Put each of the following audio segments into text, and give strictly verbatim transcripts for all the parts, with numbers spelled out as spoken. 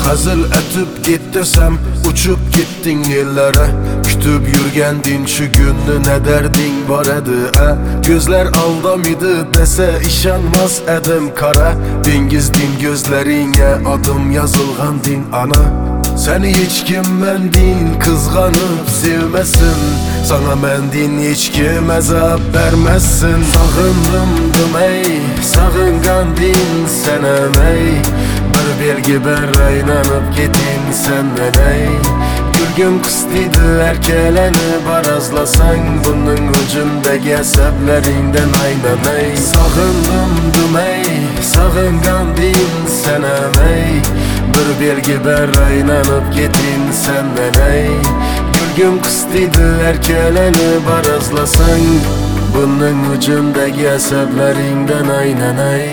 Hazır etip git desem uçup gittin yerlere. Kütüp yürgendin şu günü ne derdin var edi e? Gözler aldamıydı dese işanmaz edim kara. Dengizdin gözlerine adım yazılgan din ana. Seni hiç kim mendin kızganıp sevmesin. Sana mendin hiç kim azap vermezsin. Sağındım ey, sağıngan din senem ey. Bir belgi ber inanıp gidin senden ey. Gülgün kıstıydı erkelenip arazlasan. Bunun ucundaki eseplerinden aynan ey. Sağındım ey, sağıngan din senem ey. Bir belgi ber inanıp gidin senden ey. Gülgün kıstıydı erkelenip arazlasan. Bunun ucundaki eseplerinden aynan ey.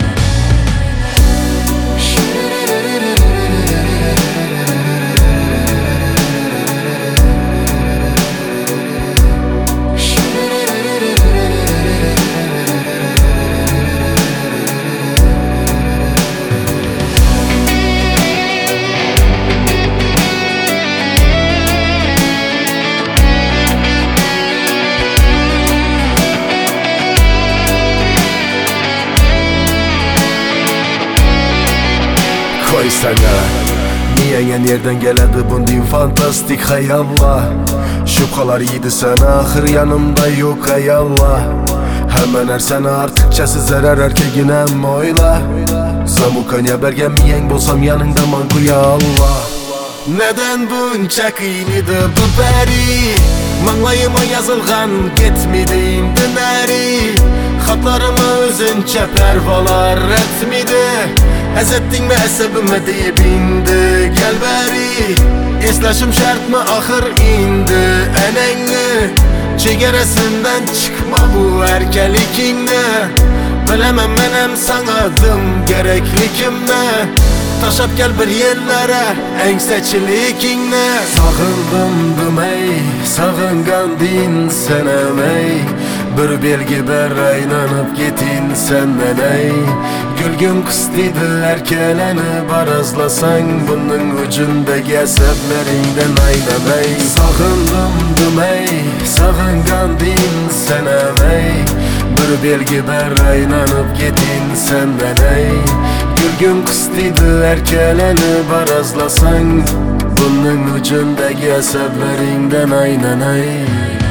Koy sana niye yen yerden geledi bundin fantastik hayallah. Şüphalar yedi sana ahır yanımda yok ey Allah. Hemen her sene artıkçası zarar erkeginem oyla. Zamukanya bergenmiyen bolsam yanında mankuya Allah. Neden bunca kıynidı bu beri? Manlayıma yazılgan gitmidin düneri. Hatlarımı özünçe pervalar etmidi. Ezettin mi esebime deyip indi gel beri. Eslaşım şart mı ahır indi enenni. Çegeresinden çıkma bu erkelikinde. Bilemem menem sanadım gereklikimde. Taşap gel bir yerlere en seçilikinde. Sağındım ey, sağıngan din senem ey. Bir belgi ber inanıp gidin senden ey. Gülgün kıstıydı erkelenip arazlasan. Bunun ucundaki eseplerinden aynan ey. Sağındım ey, sağıngan din senem ey. Bir belgi ber inanıp gidin senden ey. Gülgün kıstıydı erkelenip arazlasan. Bunun ucundaki eseplerinden aynan ey.